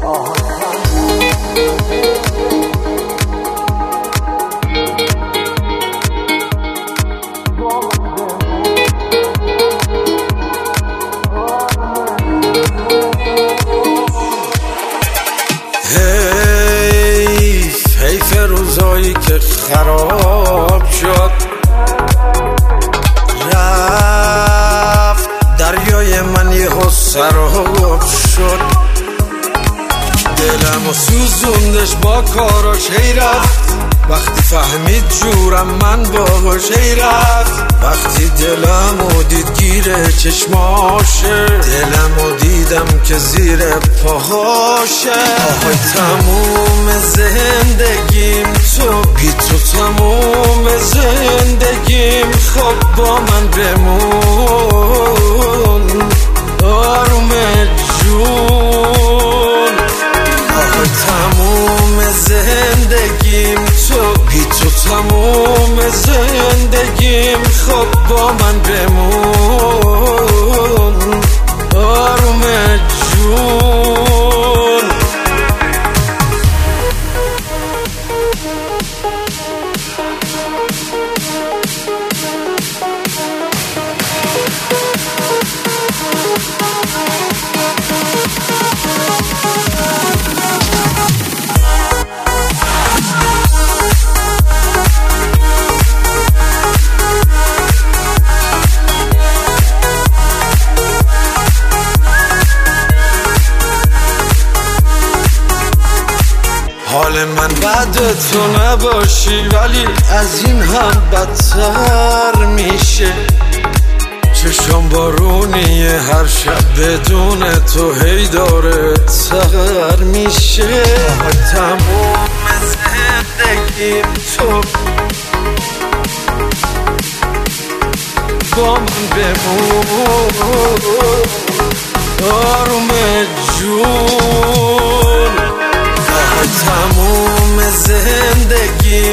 حیف روزایی که خراب شد، رفت دریای من یهو سراب شد. دلمو سوزوندش با کاراش، هی رفت وقتی فهمید جورم من باهاش، هی رفت وقتی دلمو دید گیره چشماشه، دلمو دیدم که زیر پاهاشه. آهای تموم زندگیم تو بی تو، تموم زندگیم خب با من بمون آروم جون. آهای تموم زندگیم تو بی تو، تموم زندگیم خب با من بمون آروم جون. حال من بعد تو نباشی، ولی از این هم بدتر میشه. چشم بارونیه هر شب بدون تو، هی داره تر میشه. تموم زندگیم تو با من بمون آروم جون. تموم زندگیم